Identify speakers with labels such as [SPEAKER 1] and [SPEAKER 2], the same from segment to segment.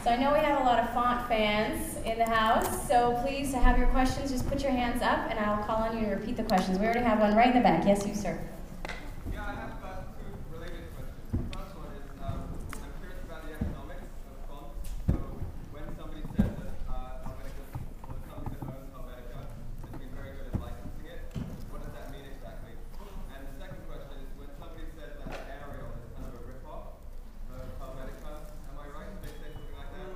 [SPEAKER 1] So I know we have a lot of font fans in the house, so please, to have your questions, just put your hands up and I'll call on you to repeat the questions. We already have one right in the back. Yes, you, sir.
[SPEAKER 2] Yeah, I have two related questions. The first one is, I'm curious about the economics of fonts. So when somebody says that Helvetica, or the company that owns Helvetica, has been very good at licensing it, what does that mean exactly? And the second question is, when somebody says that Arial is kind of a rip-off of Helvetica, am I right? Did they say something like that?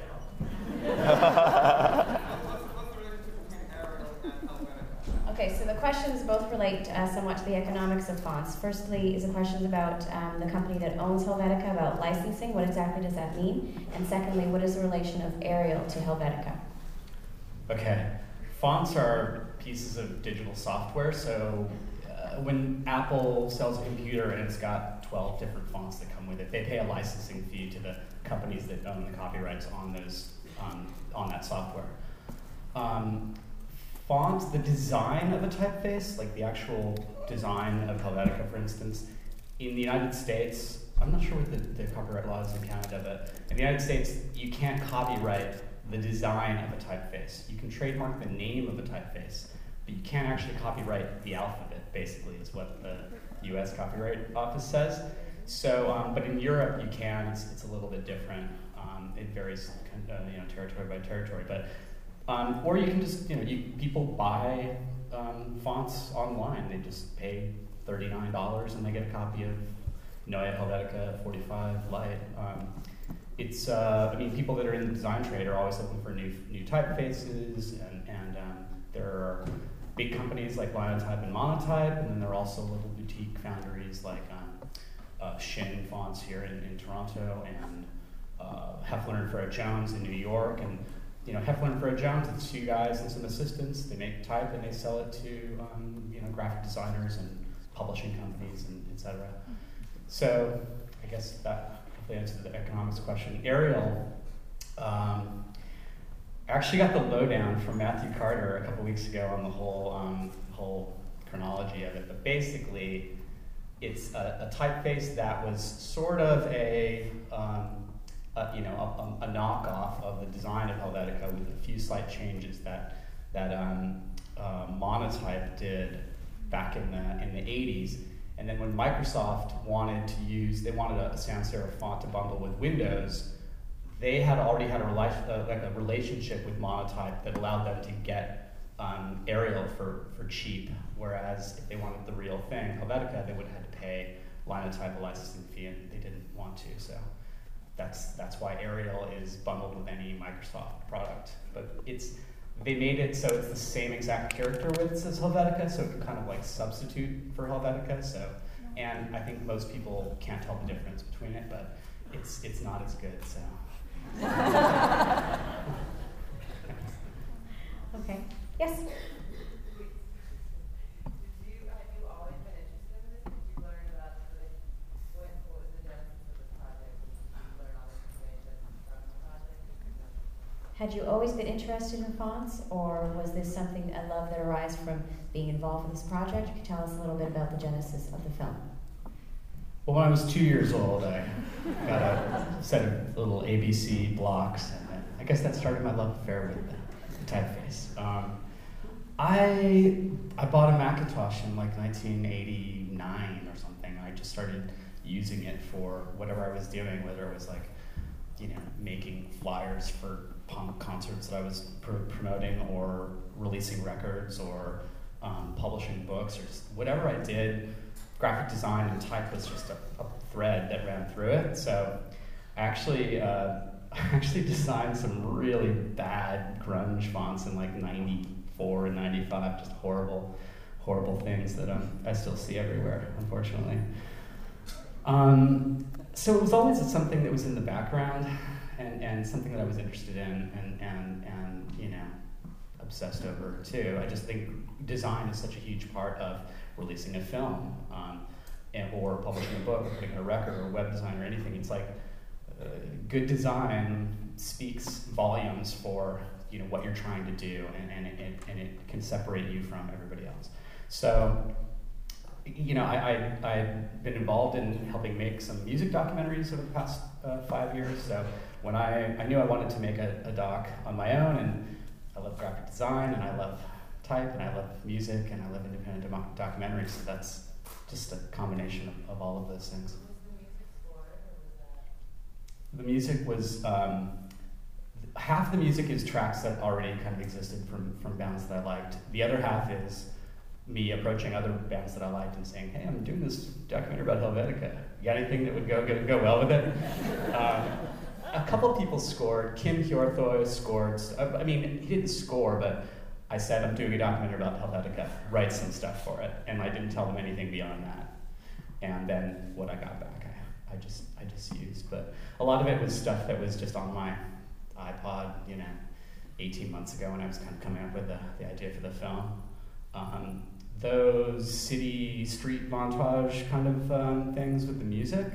[SPEAKER 2] What's the relationship between Arial and Helvetica?
[SPEAKER 1] Okay, so the questions both relate somewhat to the economics of fonts. Firstly is a question about the company that owns Helvetica, about licensing. What exactly does that mean? And secondly, what is the relation of Arial to Helvetica?
[SPEAKER 3] Okay, fonts are pieces of digital software. So when Apple sells a computer and it's got 12 different fonts that come with it, they pay a licensing fee to the companies that own the copyrights on those on that software. Fonts, the design of a typeface, like the actual design of Helvetica, for instance, in the United States, I'm not sure what the copyright law is in Canada, but in the United States, you can't copyright the design of a typeface. You can trademark the name of a typeface, but you can't actually copyright the alphabet, basically, is what the US Copyright Office says. So, but in Europe, you can. It's a little bit different. It varies, territory by territory. But or you can just, people buy fonts online. They just pay $39 and they get a copy of Neue Helvetica 45 Lite. People that are in the design trade are always looking for new typefaces, and there are big companies like Linotype and Monotype, and then there are also little boutique foundries like Shin Fonts here in Toronto, and Heflin and Fred Jones in New York. And Heflin and Fred Jones, it's two guys and some assistants. They make type and they sell it to graphic designers and publishing companies and etc. So I guess that hopefully answers the economics question. Arial, I actually got the lowdown from Matthew Carter a couple weeks ago on the whole chronology of it. But basically, it's a typeface that was sort of a knockoff of the design of Helvetica with a few slight changes that Monotype did back in the 80s. And then when Microsoft wanted a sans serif font to bundle with Windows, they had already had a relationship with Monotype that allowed them to get Arial for cheap. Whereas if they wanted the real thing, Helvetica, they would have had to pay Linotype a licensing fee, and they didn't want to. So that's why Arial is bundled with any Microsoft product. But they made it so it's the same exact character widths as Helvetica, so it can kind of like substitute for Helvetica. So, and I think most people can't tell the difference between it, but it's not as good. So.
[SPEAKER 1] Okay. Yes. Had you always been interested in fonts, or was this something, a love that arose from being involved in this project? You can tell us a little bit about the genesis of the film.
[SPEAKER 3] Well, when I was 2 years old, I got a set of little ABC blocks, and I guess that started my love affair with the typeface. I bought a Macintosh in like 1989 or something. I just started using it for whatever I was doing, whether it was like, making flyers for punk concerts that I was promoting, or releasing records, or publishing books, or just whatever I did. Graphic design and type was just a thread that ran through it. So I actually designed some really bad grunge fonts in like 94 and 95, just horrible things that I still see everywhere, unfortunately. So it was always something that was in the background, and something that I was interested in, and obsessed over too. I just think design is such a huge part of releasing a film, or publishing a book, or putting out a record, or web design, or anything. It's like good design speaks volumes for what you're trying to do, and it can separate you from everybody else. So you know, I've been involved in helping make some music documentaries over the past 5 years. So when I knew I wanted to make a doc on my own, and I love graphic design, and I love type, and I love music, and I love independent documentaries. So that's just a combination of all of those things. The music was, half the music is tracks that already kind of existed from bands that I liked. The other half is me approaching other bands that I liked and saying, hey, I'm doing this documentary about Helvetica. You got anything that would go well with it? A couple of people scored. Kim Hjorthoy scored. I mean, he didn't score, but I said, I'm doing a documentary about Helvetica. Write some stuff for it. And I didn't tell them anything beyond that. And then what I got back, I just used. But a lot of it was stuff that was just on my iPod, 18 months ago when I was kind of coming up with the idea for the film. Those city street montage kind of things with the music,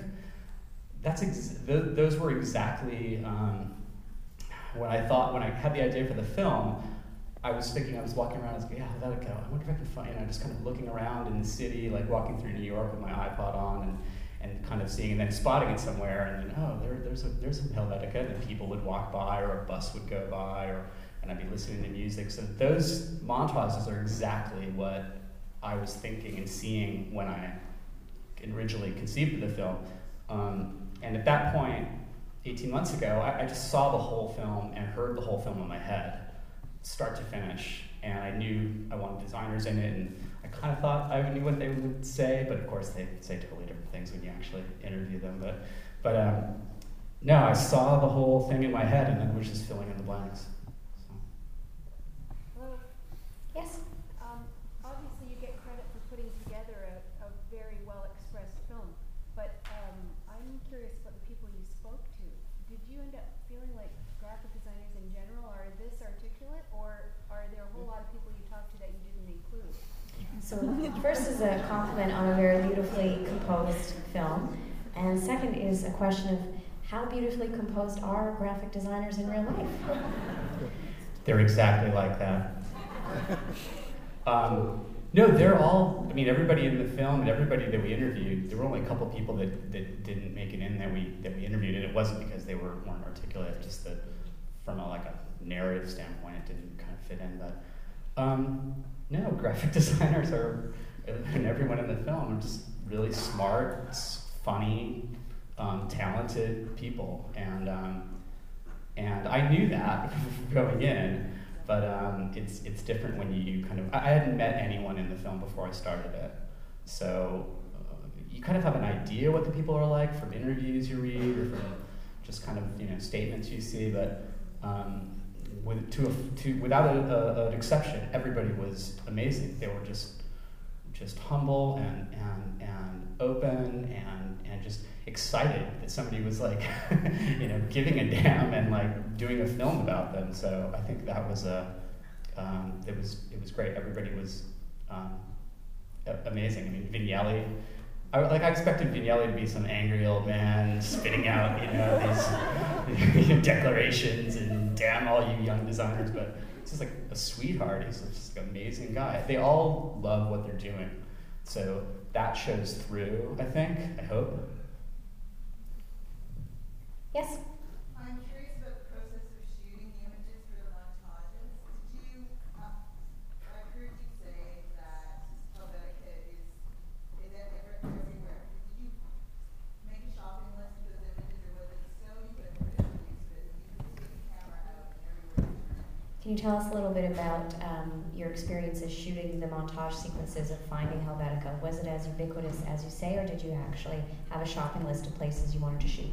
[SPEAKER 3] those were exactly when I had the idea for the film. I was walking around, I was like, yeah, Helvetica, I wonder if I can find, just kind of looking around in the city, like walking through New York with my iPod on and kind of seeing, and then spotting it somewhere, and then, there's some Helvetica, and people would walk by, or a bus would go by, and I'd be listening to music. So those montages are exactly what I was thinking and seeing when I originally conceived of the film. And at that point, 18 months ago, I just saw the whole film and heard the whole film in my head, start to finish. And I knew I wanted designers in it, and I kind of thought I knew what they would say, but of course they say totally different things when you actually interview them. But no, I saw the whole thing in my head, and then was just filling in the blanks.
[SPEAKER 4] Hello.
[SPEAKER 1] Yes?
[SPEAKER 4] Obviously you get credit for putting together a very well-expressed film, but I'm curious about the people you spoke to. Did you end up feeling like graphic designers in general are this articulate, or are there a whole lot of people you talked to that you didn't include?
[SPEAKER 1] So first is a compliment on a very beautifully composed film, and second is a question of how beautifully composed are graphic designers in real life?
[SPEAKER 3] They're exactly like that. No, they're all, everybody in the film and everybody that we interviewed, there were only a couple people that didn't make it in that we interviewed, and it wasn't because they weren't articulate, just that from a narrative standpoint it didn't kind of fit in. But no, graphic designers and everyone in the film are just really smart, funny, talented people, and I knew that going in. But it's different when you kind of... I hadn't met anyone in the film before I started it. So you kind of have an idea what the people are like from interviews you read or from just kind of statements you see. But without an exception, everybody was amazing. They were just humble and open and just excited that somebody was giving a damn and doing a film about them. So I think that was it was great. Everybody was amazing. Vignelli, I expected Vignelli to be some angry old man spitting out these declarations and damn all you young designers, but he's just a sweetheart. He's just an amazing guy. They all love what they're doing, so that shows through. I think. I hope.
[SPEAKER 1] Yes?
[SPEAKER 5] I'm curious about the process of shooting the images for the montages. Did you, I heard you say that Helvetica is everywhere. Did you make a shopping list of those images, or was it so ubiquitous that you could take the camera out and everywhere you turn?
[SPEAKER 1] Can you tell us a little bit about your experiences shooting the montage sequences of finding Helvetica? Was it as ubiquitous as you say, or did you actually have a shopping list of places you wanted to shoot?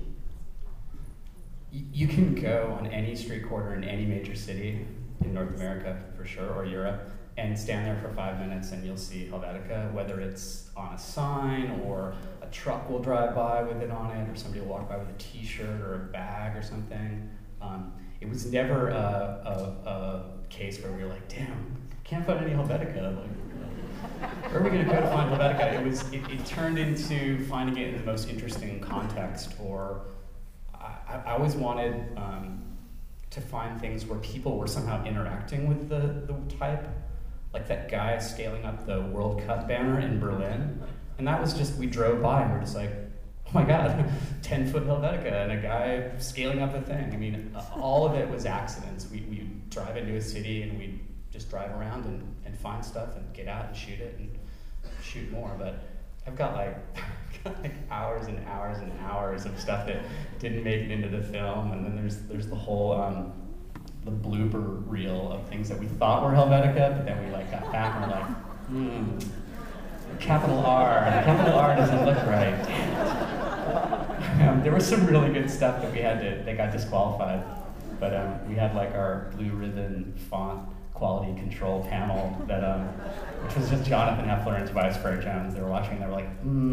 [SPEAKER 3] You can go on any street corner in any major city in North America, for sure, or Europe, and stand there for 5 minutes and you'll see Helvetica, whether it's on a sign or a truck will drive by with it on it, or somebody will walk by with a t-shirt or a bag or something. It was never a case where we were like, damn, can't find any Helvetica. Where are we going to go to find Helvetica? It turned into finding it in the most interesting context, or I always wanted to find things where people were somehow interacting with the type. like that guy scaling up the World Cup banner in Berlin. And that was just, we drove by and we're just like, oh my God, 10-foot Helvetica and a guy scaling up a thing. I mean, all of it was accidents. We drive into a city and we just drive around and find stuff and get out and shoot it and shoot more. But I've got like hours and hours and hours of stuff that didn't make it into the film. And then there's the whole, the blooper reel of things that we thought were Helvetica, but then we like got back and we're like, capital R. The capital R doesn't look right. There was some really good stuff that they got disqualified, but we had like our Blue Ribbon font quality control panel that, which was just Jonathan Heffler and Tobias Fairjones. They were watching and they were like,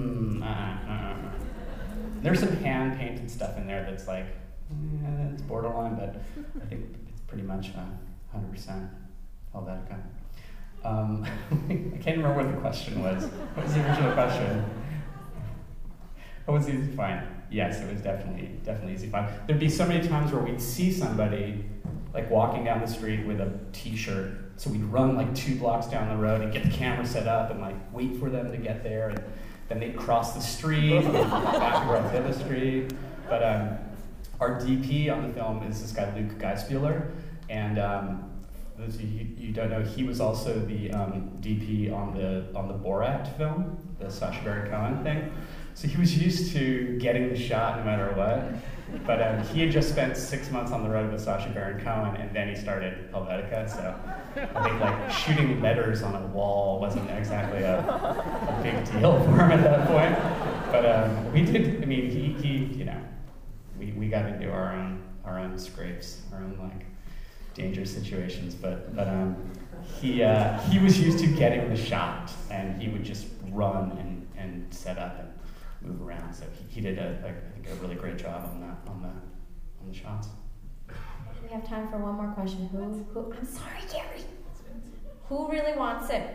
[SPEAKER 3] There's some hand painted stuff in there that's like, it's borderline, but I think it's pretty much 100% Helvetica. I can't remember what the question was. What was the original question? Oh, it was easy to find. Yes, it was definitely easy to find. There'd be so many times where we'd see somebody like walking down the street with a t-shirt, so we'd run like 2 blocks down the road and get the camera set up and like wait for them to get there, and then they'd cross the street and back across the other street. But our DP on the film is this guy Luke Geispieler, and those of you don't know, he was also the DP on the Borat film, the Sacha Baron Cohen thing. So he was used to getting the shot no matter what. But he had just spent 6 months on the road with Sacha Baron Cohen, and then he started Helvetica. So I think like shooting letters on a wall wasn't exactly a big deal for him at that point. But we did. I mean, he you know, we got into our own scrapes, our own like dangerous situations, but he was used to getting the shot, and he would just run and set up and move around. So he did I think a really great job on the shots.
[SPEAKER 1] We have time for one more question. Who I'm sorry, Gary. Who really wants it?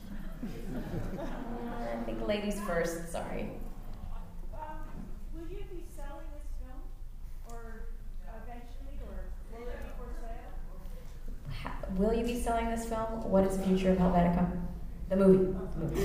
[SPEAKER 1] I think ladies first. Sorry.
[SPEAKER 4] Will you be selling this film, or eventually, or will it be for sale?
[SPEAKER 1] Will you be selling this film? What is the future of Helvetica? The movie.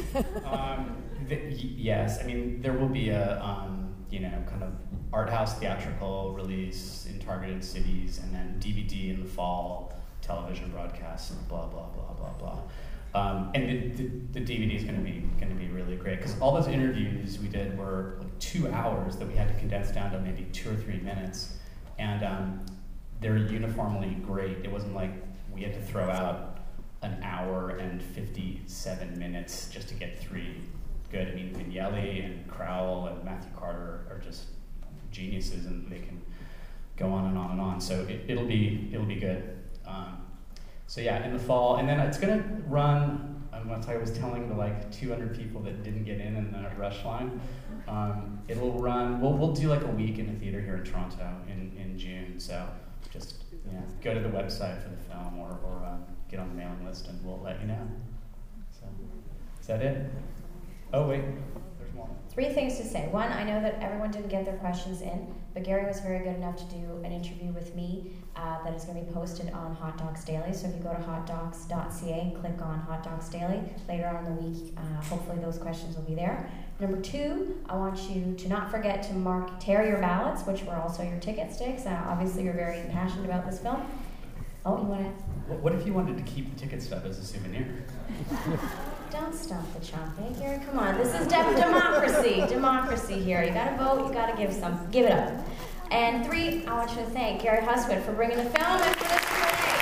[SPEAKER 3] Yes, I mean there will be a kind of art house theatrical release in targeted cities, and then DVD in the fall, television broadcasts, and blah blah blah blah blah. And the DVD is going to be really great, because all those interviews we did were like 2 hours that we had to condense down to maybe 2 or 3 minutes, and they're uniformly great. It wasn't like we had to throw out an hour and 57 minutes just to get 3 good. I mean, Vignelli and Crowell and Matthew Carter are just geniuses, and they can go on and on and on. So it'll be good. So yeah, in the fall, and then it's gonna run. Once I was telling the like 200 people that didn't get in the rush line, it'll run. We'll do like a week in the theater here in Toronto in June. So just go to the website for the film, or get on the mailing list, and we'll let you know. So is that it? Oh wait, there's more.
[SPEAKER 1] 3 things to say. 1, I know that everyone didn't get their questions in, but Gary was very good enough to do an interview with me that is going to be posted on Hot Docs Daily. So if you go to hotdocs.ca and click on Hot Docs Daily, later on in the week, hopefully those questions will be there. Number 2, I want you to not forget to tear your ballots, which were also your ticket sticks. Obviously, you're very passionate about this film. Oh, you want to?
[SPEAKER 3] What if you wanted to keep the ticket stub as a souvenir?
[SPEAKER 1] Don't stump the chump, eh, Gary? Come on, this is democracy. Democracy here. You gotta vote, you gotta give it up. And 3, I want you to thank Gary Hustwit for bringing the film and for this Q&A.